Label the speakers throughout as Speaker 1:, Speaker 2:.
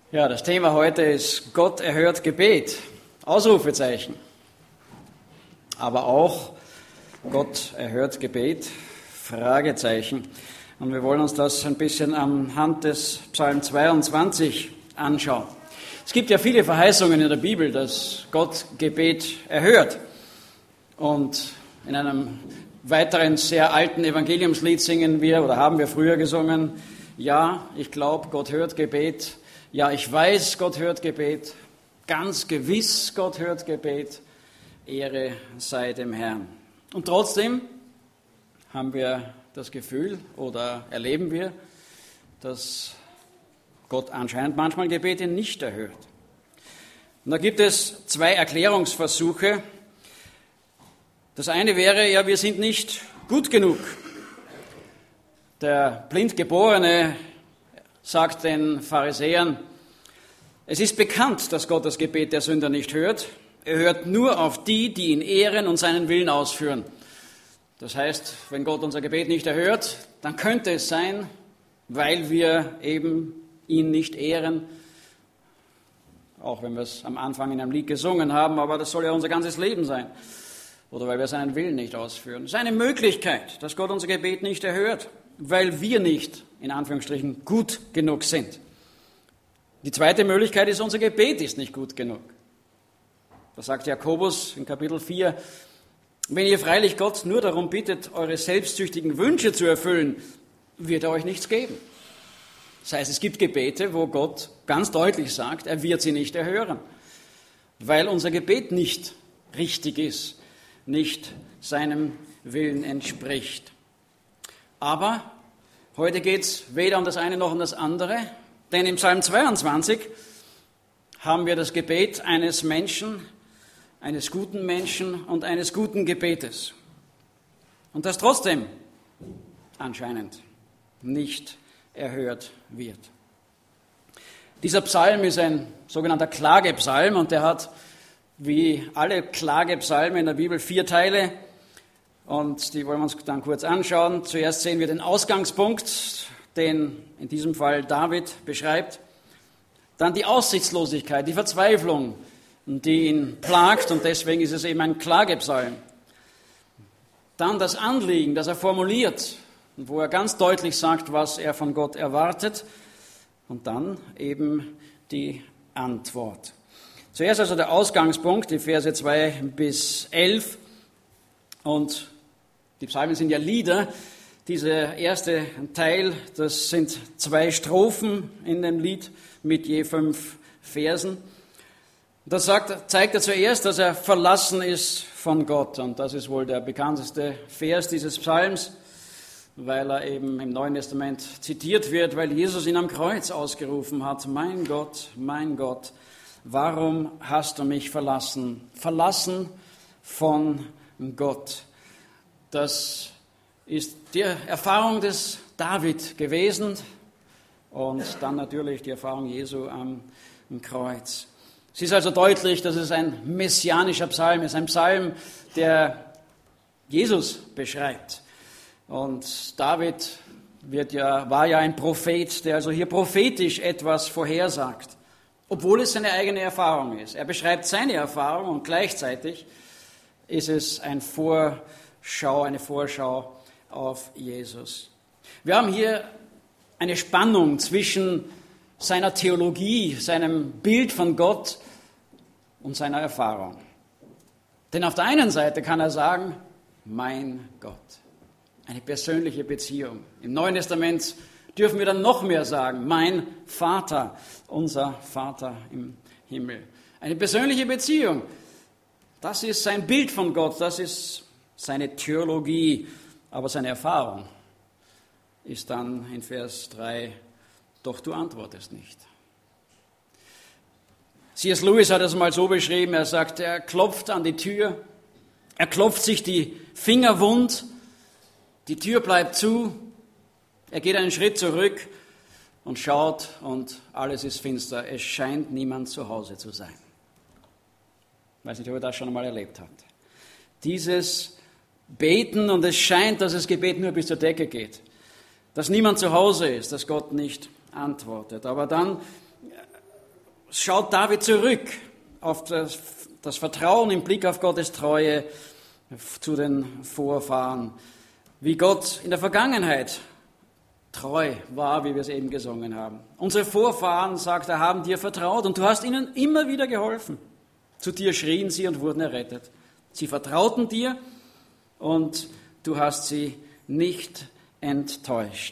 Speaker 1: Ja, das Thema heute ist Gott erhört Gebet, Ausrufezeichen. Aber auch Gott erhört Gebet, Fragezeichen. Und wir wollen uns das ein bisschen anhand des Psalm 22 anschauen. Es gibt ja viele Verheißungen in der Bibel, dass Gott Gebet erhört. Und in einem weiteren sehr alten Evangeliumslied singen wir, oder haben wir früher gesungen, ja, ich glaube, Gott hört Gebet. Ja, ich weiß, Gott hört Gebet. Ganz gewiss, Gott hört Gebet. Ehre sei dem Herrn. Und trotzdem haben wir das Gefühl oder erleben wir, dass Gott anscheinend manchmal Gebete nicht erhört. Und da gibt es zwei Erklärungsversuche. Das eine wäre, ja, wir sind nicht gut genug. Der Blindgeborene sagt den Pharisäern, es ist bekannt, dass Gott das Gebet der Sünder nicht hört. Er hört nur auf die, die ihn ehren und seinen Willen ausführen. Das heißt, wenn Gott unser Gebet nicht erhört, dann könnte es sein, weil wir eben ihn nicht ehren, auch wenn wir es am Anfang in einem Lied gesungen haben, aber das soll ja unser ganzes Leben sein. Oder weil wir seinen Willen nicht ausführen. Es ist eine Möglichkeit, dass Gott unser Gebet nicht erhört, weil wir nicht, in Anführungsstrichen, gut genug sind. Die zweite Möglichkeit ist, unser Gebet ist nicht gut genug. Da sagt Jakobus in Kapitel 4, wenn ihr freilich Gott nur darum bittet, eure selbstsüchtigen Wünsche zu erfüllen, wird er euch nichts geben. Das heißt, es gibt Gebete, wo Gott ganz deutlich sagt, er wird sie nicht erhören, weil unser Gebet nicht richtig ist, nicht seinem Willen entspricht. Aber heute geht es weder um das eine noch um das andere, denn im Psalm 22 haben wir das Gebet eines Menschen, eines guten Menschen und eines guten Gebetes. Und das trotzdem anscheinend nicht erhört wird. Dieser Psalm ist ein sogenannter Klagepsalm und der hat, wie alle Klagepsalme in der Bibel, 4 Teile. Und die wollen wir uns dann kurz anschauen. Zuerst sehen wir den Ausgangspunkt, den in diesem Fall David beschreibt. Dann die Aussichtslosigkeit, die Verzweiflung, die ihn plagt, und deswegen ist es eben ein Klagepsalm. Dann das Anliegen, das er formuliert, wo er ganz deutlich sagt, was er von Gott erwartet. Und dann eben die Antwort. Zuerst also der Ausgangspunkt, die Verse 2 bis 11. Und die Psalmen sind ja Lieder. Dieser erste Teil, das sind 2 Strophen in dem Lied mit je 5 Versen. Das zeigt er zuerst, dass er verlassen ist von Gott. Und das ist wohl der bekannteste Vers dieses Psalms, weil er eben im Neuen Testament zitiert wird, weil Jesus ihn am Kreuz ausgerufen hat, mein Gott, warum hast du mich verlassen? Verlassen von Gott. Das ist die Erfahrung des David gewesen und dann natürlich die Erfahrung Jesu am Kreuz. Es ist also deutlich, dass es ein messianischer Psalm ist, ein Psalm, der Jesus beschreibt. Und David war ja ein Prophet, der also hier prophetisch etwas vorhersagt, obwohl es seine eigene Erfahrung ist. Er beschreibt seine Erfahrung und gleichzeitig ist es eine Vorschau auf Jesus. Wir haben hier eine Spannung zwischen seiner Theologie, seinem Bild von Gott und seiner Erfahrung. Denn auf der einen Seite kann er sagen, mein Gott, eine persönliche Beziehung. Im Neuen Testament dürfen wir dann noch mehr sagen, mein Vater, unser Vater im Himmel. Eine persönliche Beziehung, das ist sein Bild von Gott, das ist seine Theologie, aber seine Erfahrung ist dann in Vers 3, doch du antwortest nicht. C.S. Lewis hat es mal so beschrieben, er sagt, er klopft an die Tür, er klopft sich die Finger wund, die Tür bleibt zu, er geht einen Schritt zurück und schaut und alles ist finster, es scheint niemand zu Hause zu sein. Ich weiß nicht, ob ihr das schon einmal erlebt habt. Dieses Beten und es scheint, dass das Gebet nur bis zur Decke geht. Dass niemand zu Hause ist, dass Gott nicht antwortet. Aber dann schaut David zurück auf das Vertrauen im Blick auf Gottes Treue zu den Vorfahren, wie Gott in der Vergangenheit treu war, wie wir es eben gesungen haben. Unsere Vorfahren, sagt er, haben dir vertraut und du hast ihnen immer wieder geholfen. Zu dir schrien sie und wurden errettet. Sie vertrauten dir und du hast sie nicht enttäuscht.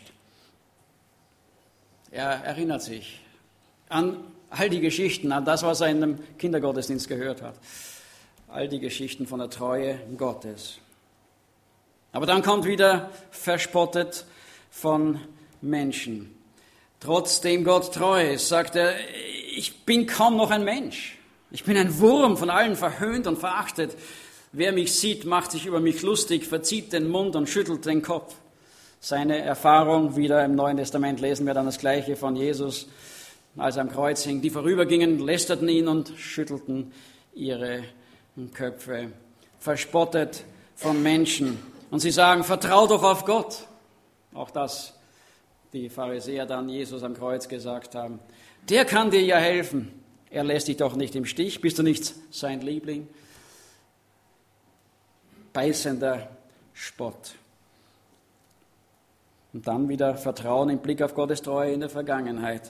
Speaker 1: Er erinnert sich an all die Geschichten, an das, was er in dem Kindergottesdienst gehört hat. All die Geschichten von der Treue Gottes. Aber dann kommt wieder verspottet von Menschen. Trotzdem Gott treu ist, sagt er, ich bin kaum noch ein Mensch. Ich bin ein Wurm, von allen verhöhnt und verachtet. Wer mich sieht, macht sich über mich lustig, verzieht den Mund und schüttelt den Kopf. Seine Erfahrung, wieder im Neuen Testament lesen wir dann das Gleiche von Jesus, als er am Kreuz hing. Die vorübergingen, lästerten ihn und schüttelten ihre Köpfe. Verspottet von Menschen. Und sie sagen, vertrau doch auf Gott. Auch das die Pharisäer dann Jesus am Kreuz gesagt haben. Der kann dir ja helfen. Er lässt dich doch nicht im Stich. Bist du nicht sein Liebling? Beißender Spott. Und dann wieder Vertrauen im Blick auf Gottes Treue in der Vergangenheit.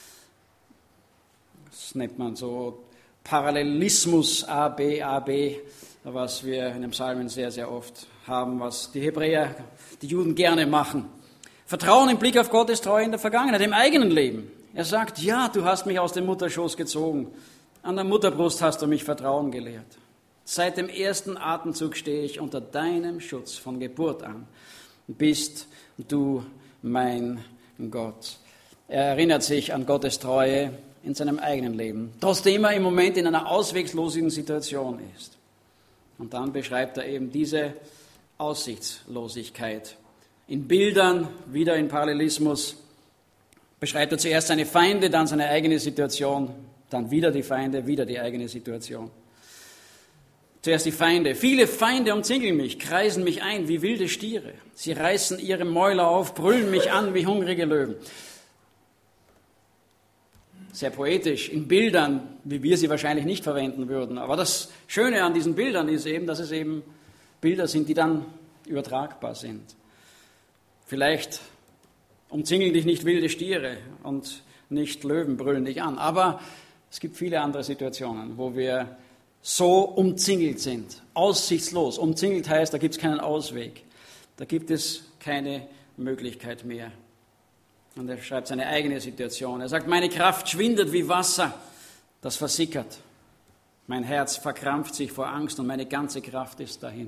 Speaker 1: Das nennt man so Parallelismus AB, was wir in den Psalmen sehr, sehr oft haben, was die Hebräer, die Juden gerne machen. Vertrauen im Blick auf Gottes Treue in der Vergangenheit, im eigenen Leben. Er sagt, ja, du hast mich aus dem Mutterschoß gezogen. An der Mutterbrust hast du mich Vertrauen gelehrt. Seit dem ersten Atemzug stehe ich unter deinem Schutz von Geburt an. Bist du mein Gott. Er erinnert sich an Gottes Treue in seinem eigenen Leben, trotzdem er im Moment in einer ausweglosen Situation ist. Und dann beschreibt er eben diese Aussichtslosigkeit. In Bildern, wieder in Parallelismus, beschreibt er zuerst seine Feinde, dann seine eigene Situation, dann wieder die Feinde, wieder die eigene Situation. Zuerst die Feinde. Viele Feinde umzingeln mich, kreisen mich ein wie wilde Stiere. Sie reißen ihre Mäuler auf, brüllen mich an wie hungrige Löwen. Sehr poetisch, in Bildern, wie wir sie wahrscheinlich nicht verwenden würden. Aber das Schöne an diesen Bildern ist eben, dass es eben Bilder sind, die dann übertragbar sind. Vielleicht umzingeln dich nicht wilde Stiere und nicht Löwen brüllen dich an. Aber es gibt viele andere Situationen, wo wir so umzingelt sind, aussichtslos. Umzingelt heißt, da gibt es keinen Ausweg. Da gibt es keine Möglichkeit mehr. Und er schreibt seine eigene Situation. Er sagt, meine Kraft schwindet wie Wasser, das versickert. Mein Herz verkrampft sich vor Angst und meine ganze Kraft ist dahin.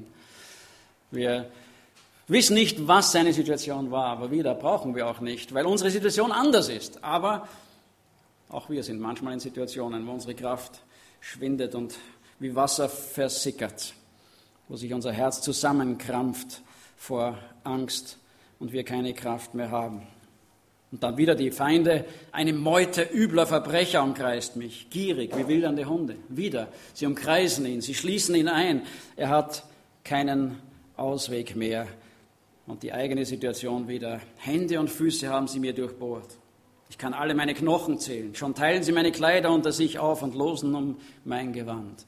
Speaker 1: Wir wissen nicht, was seine Situation war, aber wieder brauchen wir auch nicht, weil unsere Situation anders ist. Aber auch wir sind manchmal in Situationen, wo unsere Kraft schwindet und wie Wasser versickert, wo sich unser Herz zusammenkrampft vor Angst und wir keine Kraft mehr haben. Und dann wieder die Feinde, eine Meute übler Verbrecher umkreist mich, gierig wie wildernde Hunde. Wieder, sie umkreisen ihn, sie schließen ihn ein. Er hat keinen Ausweg mehr. Und die eigene Situation wieder. Hände und Füße haben sie mir durchbohrt. Ich kann alle meine Knochen zählen. Schon teilen sie meine Kleider unter sich auf und losen um mein Gewand.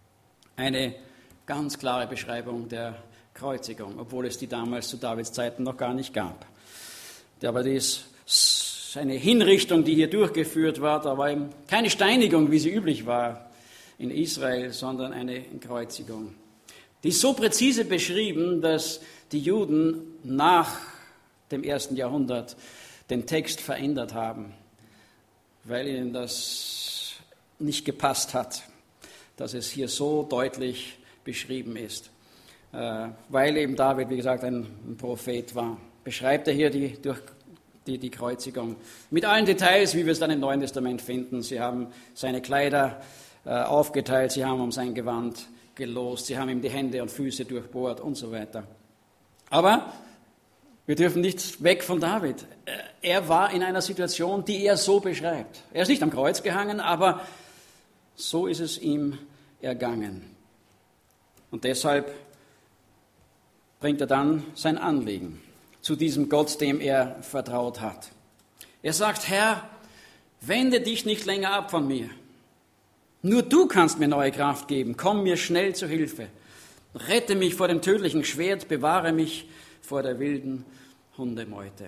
Speaker 1: Eine ganz klare Beschreibung der Kreuzigung, obwohl es die damals zu Davids Zeiten noch gar nicht gab. Aber dies ist eine Hinrichtung, die hier durchgeführt war, da war eben keine Steinigung, wie sie üblich war in Israel, sondern eine Kreuzigung. Die ist so präzise beschrieben, dass die Juden nach dem 1. Jahrhundert den Text verändert haben, weil ihnen das nicht gepasst hat, dass es hier so deutlich beschrieben ist. Weil eben David, wie gesagt, ein Prophet war, beschreibt er hier die Kreuzigung. Mit allen Details, wie wir es dann im Neuen Testament finden. Sie haben seine Kleider aufgeteilt, sie haben um sein Gewand gelost, sie haben ihm die Hände und Füße durchbohrt und so weiter. Aber wir dürfen nicht weg von David. Er war in einer Situation, die er so beschreibt. Er ist nicht am Kreuz gehangen, aber so ist es ihm ergangen. Und deshalb bringt er dann sein Anliegen zu diesem Gott, dem er vertraut hat. Er sagt, Herr, wende dich nicht länger ab von mir. Nur du kannst mir neue Kraft geben. Komm mir schnell zu Hilfe. Rette mich vor dem tödlichen Schwert, bewahre mich vor der wilden Hundemeute.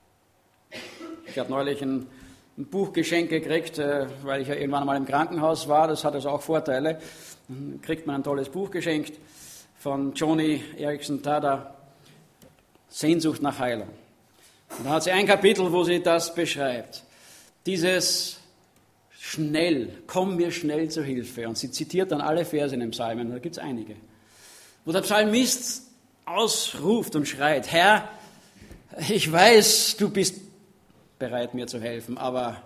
Speaker 1: Ich habe neulich ein Buch geschenkt gekriegt, weil ich ja irgendwann mal im Krankenhaus war. Das hat also auch Vorteile. Dann kriegt man ein tolles Buch geschenkt von Joni Eareckson Tada, Sehnsucht nach Heilung. Und da hat sie ein Kapitel, wo sie das beschreibt. Dieses schnell, komm mir schnell zu Hilfe. Und sie zitiert dann alle Verse in den Psalmen, da gibt es einige. Wo der Psalmist ausruft und schreit, Herr, ich weiß, du bist bereit, mir zu helfen, aber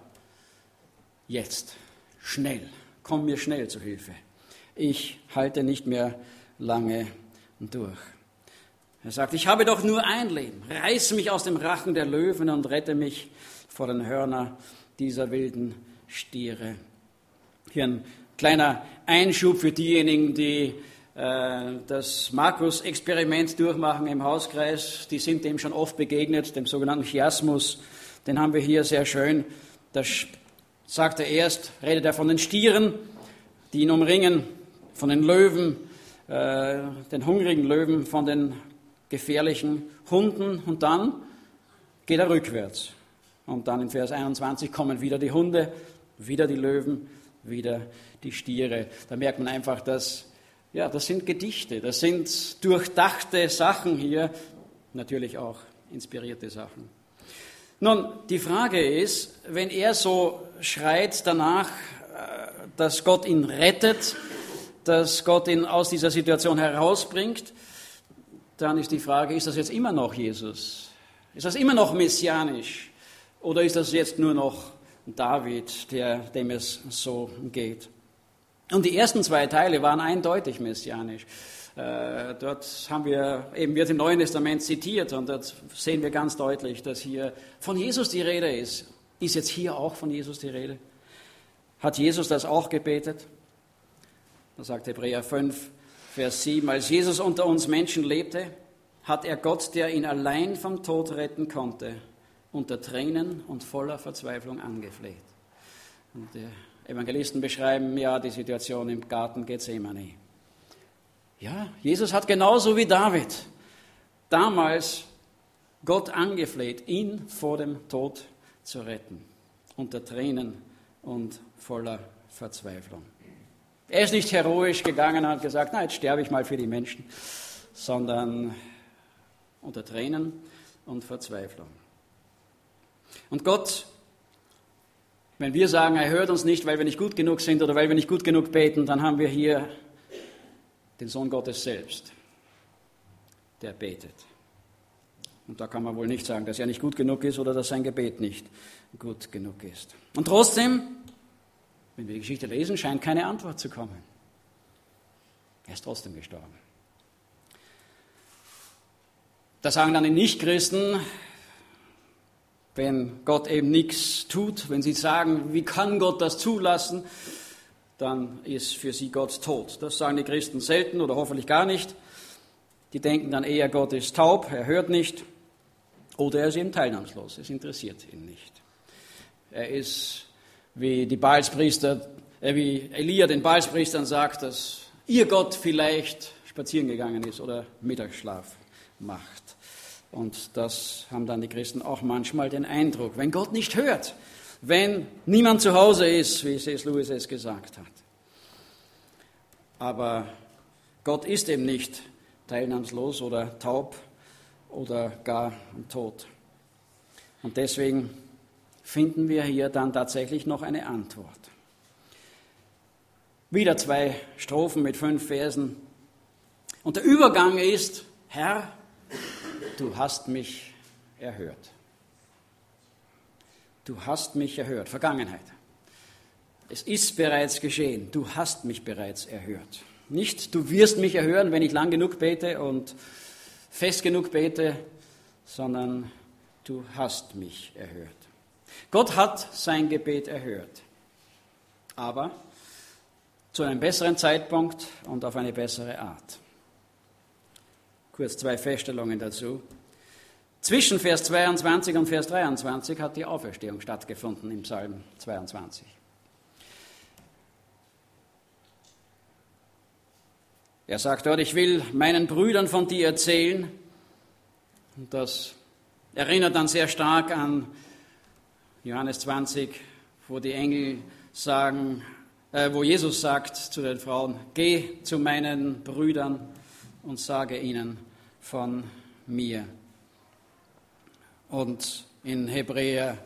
Speaker 1: jetzt, schnell, komm mir schnell zu Hilfe. Ich halte nicht mehr lange durch. Er sagt, ich habe doch nur ein Leben, reiß mich aus dem Rachen der Löwen und rette mich vor den Hörnern dieser wilden Stiere. Hier ein kleiner Einschub für diejenigen, die das Markus-Experiment durchmachen im Hauskreis. Die sind dem schon oft begegnet, dem sogenannten Chiasmus. Den haben wir hier sehr schön. Da sagt er erst, redet er von den Stieren, die ihn umringen, von den Löwen, den hungrigen Löwen, von den gefährlichen Hunden. Und dann geht er rückwärts. Und dann in Vers 21 kommen wieder die Hunde, wieder die Löwen, wieder die Stiere. Da merkt man einfach, dass das sind Gedichte, das sind durchdachte Sachen hier, natürlich auch inspirierte Sachen. Nun, die Frage ist, wenn er so schreit danach, dass Gott ihn rettet, dass Gott ihn aus dieser Situation herausbringt, dann ist die Frage, ist das jetzt immer noch Jesus? Ist das immer noch messianisch? Oder ist das jetzt nur noch David, dem es so geht? Und die ersten zwei Teile waren eindeutig messianisch. Dort wird im Neuen Testament zitiert und dort sehen wir ganz deutlich, dass hier von Jesus die Rede ist. Ist jetzt hier auch von Jesus die Rede? Hat Jesus das auch gebetet? Da sagt Hebräer 5, Vers 7, als Jesus unter uns Menschen lebte, hat er Gott, der ihn allein vom Tod retten konnte, unter Tränen und voller Verzweiflung angefleht. Und die Evangelisten beschreiben die Situation im Garten Gethsemane. Ja, Jesus hat genauso wie David damals Gott angefleht, ihn vor dem Tod zu retten, unter Tränen und voller Verzweiflung. Er ist nicht heroisch gegangen und hat gesagt, jetzt sterbe ich mal für die Menschen, sondern unter Tränen und Verzweiflung. Und Gott, wenn wir sagen, er hört uns nicht, weil wir nicht gut genug sind oder weil wir nicht gut genug beten, dann haben wir hier den Sohn Gottes selbst, der betet. Und da kann man wohl nicht sagen, dass er nicht gut genug ist oder dass sein Gebet nicht gut genug ist. Und trotzdem, wenn wir die Geschichte lesen, scheint keine Antwort zu kommen. Er ist trotzdem gestorben. Da sagen dann die Nichtchristen, wenn Gott eben nichts tut, wenn sie sagen, wie kann Gott das zulassen, dann ist für sie Gott tot. Das sagen die Christen selten oder hoffentlich gar nicht. Die denken dann eher, Gott ist taub, er hört nicht oder er ist eben teilnahmslos, es interessiert ihn nicht. Er ist wie wie Elia den Baalspriestern sagt, dass ihr Gott vielleicht spazieren gegangen ist oder Mittagsschlaf macht. Und das haben dann die Christen auch manchmal den Eindruck, wenn Gott nicht hört, wenn niemand zu Hause ist, wie C.S. Lewis es gesagt hat. Aber Gott ist eben nicht teilnahmslos oder taub oder gar tot. Und deswegen finden wir hier dann tatsächlich noch eine Antwort. Wieder 2 Strophen mit 5 Versen. Und der Übergang ist, Herr, du hast mich erhört. Du hast mich erhört. Vergangenheit. Es ist bereits geschehen. Du hast mich bereits erhört. Nicht, du wirst mich erhören, wenn ich lang genug bete und fest genug bete, sondern du hast mich erhört. Gott hat sein Gebet erhört. Aber zu einem besseren Zeitpunkt und auf eine bessere Art. Kurz 2 Feststellungen dazu. Zwischen Vers 22 und Vers 23 hat die Auferstehung stattgefunden im Psalm 22. Er sagt dort, ich will meinen Brüdern von dir erzählen. Und das erinnert dann sehr stark an Johannes 20, wo die Engel sagen, wo Jesus sagt zu den Frauen, geh zu meinen Brüdern und sage ihnen von mir. Und in Hebräer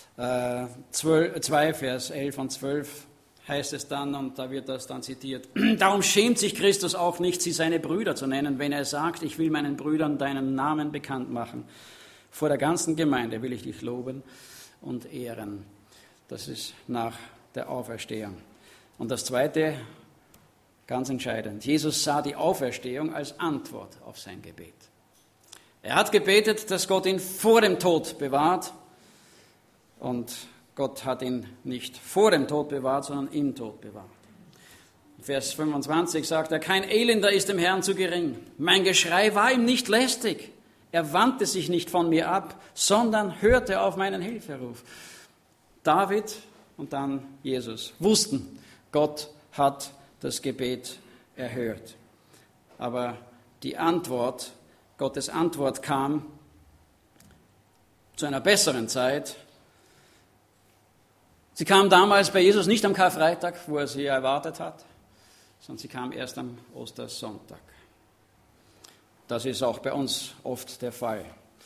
Speaker 1: 2, Vers 11 und 12 heißt es dann, und da wird das dann zitiert, darum schämt sich Christus auch nicht, sie seine Brüder zu nennen, wenn er sagt, ich will meinen Brüdern deinen Namen bekannt machen. Vor der ganzen Gemeinde will ich dich loben und ehren. Das ist nach der Auferstehung. Und das Zweite, ganz entscheidend, Jesus sah die Auferstehung als Antwort auf sein Gebet. Er hat gebetet, dass Gott ihn vor dem Tod bewahrt. Und Gott hat ihn nicht vor dem Tod bewahrt, sondern im Tod bewahrt. Vers 25 sagt er, kein Elender ist dem Herrn zu gering. Mein Geschrei war ihm nicht lästig. Er wandte sich nicht von mir ab, sondern hörte auf meinen Hilferuf. David und dann Jesus wussten, Gott hat das Gebet erhört. Aber die Antwort, Gottes Antwort kam zu einer besseren Zeit. Sie kam damals bei Jesus nicht am Karfreitag, wo er sie erwartet hat, sondern sie kam erst am Ostersonntag. Das ist auch bei uns oft der Fall.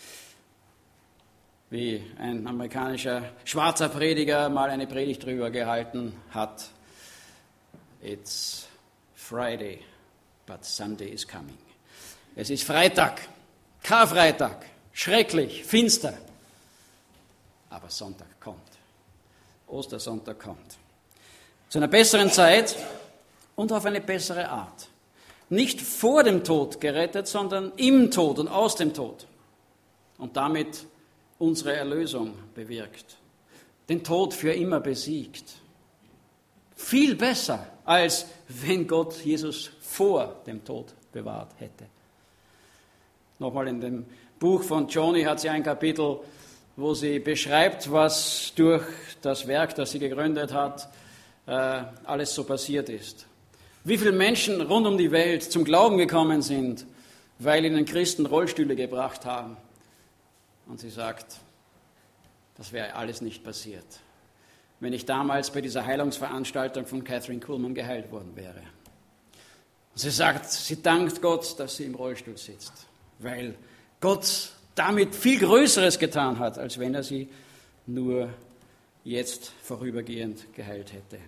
Speaker 1: Wie ein amerikanischer schwarzer Prediger mal eine Predigt darüber gehalten hat. It's Friday, but Sunday is coming. Es ist Freitag, Karfreitag, schrecklich, finster, aber Sonntag kommt. Ostersonntag kommt. Zu einer besseren Zeit und auf eine bessere Art. Nicht vor dem Tod gerettet, sondern im Tod und aus dem Tod. Und damit unsere Erlösung bewirkt. Den Tod für immer besiegt. Viel besser, als wenn Gott Jesus vor dem Tod bewahrt hätte. Nochmal in dem Buch von Joni hat sie ein Kapitel, wo sie beschreibt, was durch das Werk, das sie gegründet hat, alles so passiert ist. Wie viele Menschen rund um die Welt zum Glauben gekommen sind, weil ihnen Christen Rollstühle gebracht haben. Und sie sagt, das wäre alles nicht passiert, wenn ich damals bei dieser Heilungsveranstaltung von Catherine Kuhlman geheilt worden wäre. Und sie sagt, sie dankt Gott, dass sie im Rollstuhl sitzt, weil Gott damit viel Größeres getan hat, als wenn er sie nur jetzt vorübergehend geheilt hätte.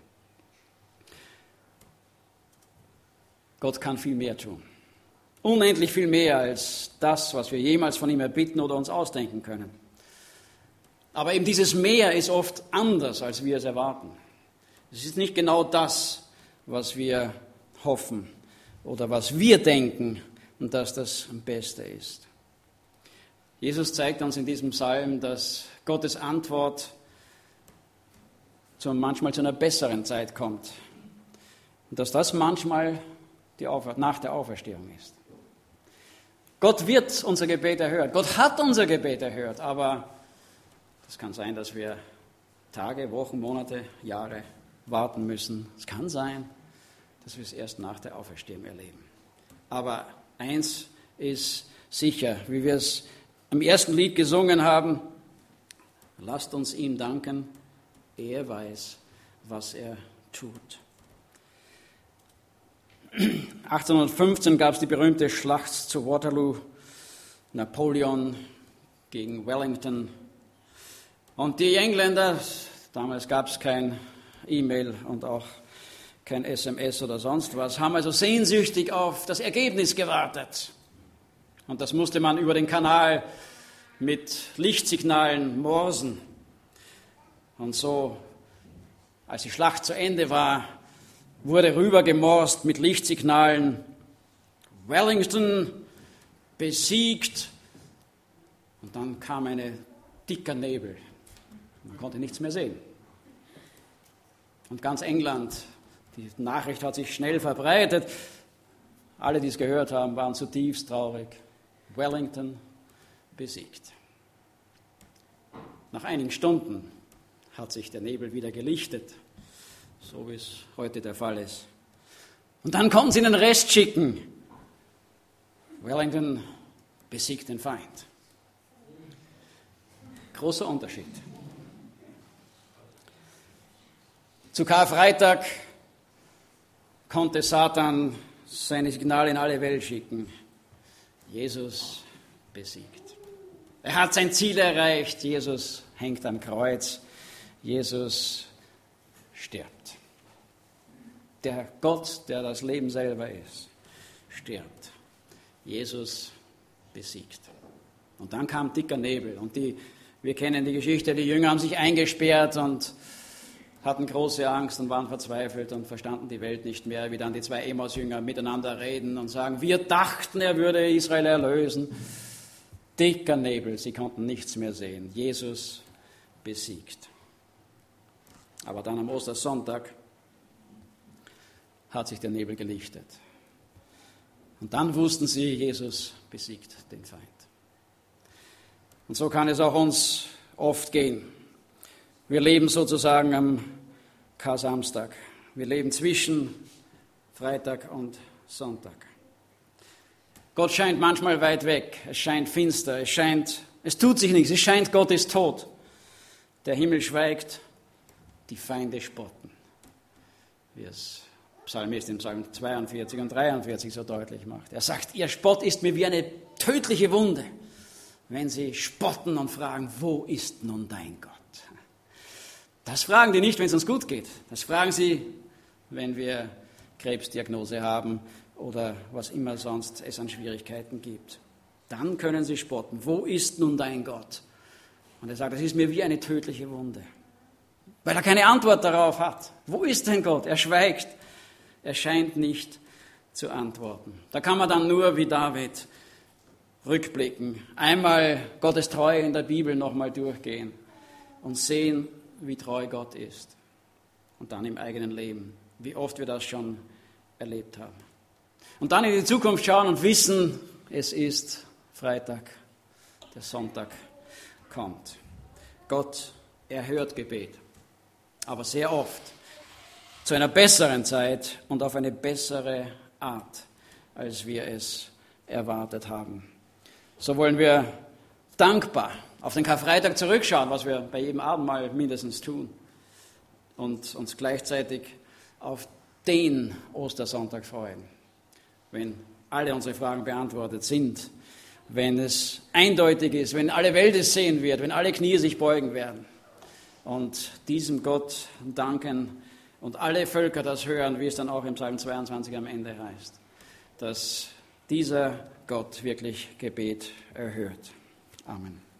Speaker 1: Gott kann viel mehr tun. Unendlich viel mehr als das, was wir jemals von ihm erbitten oder uns ausdenken können. Aber eben dieses Mehr ist oft anders, als wir es erwarten. Es ist nicht genau das, was wir hoffen oder was wir denken und dass das am Beste ist. Jesus zeigt uns in diesem Psalm, dass Gottes Antwort manchmal zu einer besseren Zeit kommt. Und dass das manchmal nach der Auferstehung ist. Gott wird unser Gebet erhört. Gott hat unser Gebet erhört. Aber es kann sein, dass wir Tage, Wochen, Monate, Jahre warten müssen. Es kann sein, dass wir es erst nach der Auferstehung erleben. Aber eins ist sicher, wie wir es im ersten Lied gesungen haben, lasst uns ihm danken, er weiß, was er tut. 1815 gab es die berühmte Schlacht zu Waterloo, Napoleon gegen Wellington. Und die Engländer, damals gab es kein E-Mail und auch kein SMS oder sonst was, haben also sehnsüchtig auf das Ergebnis gewartet. Und das musste man über den Kanal mit Lichtsignalen morsen. Und so, als die Schlacht zu Ende war, wurde rübergemorst mit Lichtsignalen, Wellington besiegt. Und dann kam ein dicker Nebel. Man konnte nichts mehr sehen. Und ganz England, die Nachricht hat sich schnell verbreitet. Alle, die es gehört haben, waren zutiefst traurig. Wellington besiegt. Nach einigen Stunden hat sich der Nebel wieder gelichtet, so wie es heute der Fall ist. Und dann konnten sie den Rest schicken. Wellington besiegt den Feind. Großer Unterschied. Zu Karfreitag konnte Satan seine Signale in alle Welt schicken. Jesus besiegt. Er hat sein Ziel erreicht. Jesus hängt am Kreuz. Jesus stirbt. Der Gott, der das Leben selber ist, stirbt. Jesus besiegt. Und dann kam dicker Nebel. Und wir kennen die Geschichte, die Jünger haben sich eingesperrt und hatten große Angst und waren verzweifelt und verstanden die Welt nicht mehr, wie dann die zwei Emmaus-Jünger miteinander reden und sagen, wir dachten, er würde Israel erlösen. Dicker Nebel, sie konnten nichts mehr sehen. Jesus besiegt. Aber dann am Ostersonntag hat sich der Nebel gelichtet. Und dann wussten sie, Jesus besiegt den Feind. Und so kann es auch uns oft gehen. Wir leben sozusagen am Kar-Samstag. Wir leben zwischen Freitag und Sonntag. Gott scheint manchmal weit weg. Es scheint finster. Es tut sich nichts. Es scheint, Gott ist tot. Der Himmel schweigt. Die Feinde spotten. Wie es Psalmist in Psalm 42 und 43 so deutlich macht. Er sagt, ihr Spott ist mir wie eine tödliche Wunde, wenn sie spotten und fragen, wo ist nun dein Gott? Das fragen die nicht, wenn es uns gut geht. Das fragen sie, wenn wir Krebsdiagnose haben oder was immer sonst es an Schwierigkeiten gibt. Dann können sie spotten. Wo ist nun dein Gott? Und er sagt, das ist mir wie eine tödliche Wunde, weil er keine Antwort darauf hat. Wo ist dein Gott? Er schweigt. Er scheint nicht zu antworten. Da kann man dann nur wie David rückblicken, einmal Gottes Treue in der Bibel nochmal durchgehen und sehen, wie treu Gott ist. Und dann im eigenen Leben, wie oft wir das schon erlebt haben. Und dann in die Zukunft schauen und wissen, es ist Freitag, der Sonntag kommt. Gott erhört Gebet, aber sehr oft zu einer besseren Zeit und auf eine bessere Art, als wir es erwartet haben. So wollen wir dankbar auf den Karfreitag zurückschauen, was wir bei jedem Abendmahl mindestens tun, und uns gleichzeitig auf den Ostersonntag freuen, wenn alle unsere Fragen beantwortet sind, wenn es eindeutig ist, wenn alle Welt es sehen wird, wenn alle Knie sich beugen werden und diesem Gott danken und alle Völker das hören, wie es dann auch im Psalm 22 am Ende heißt, dass dieser Gott wirklich Gebet erhört. Amen.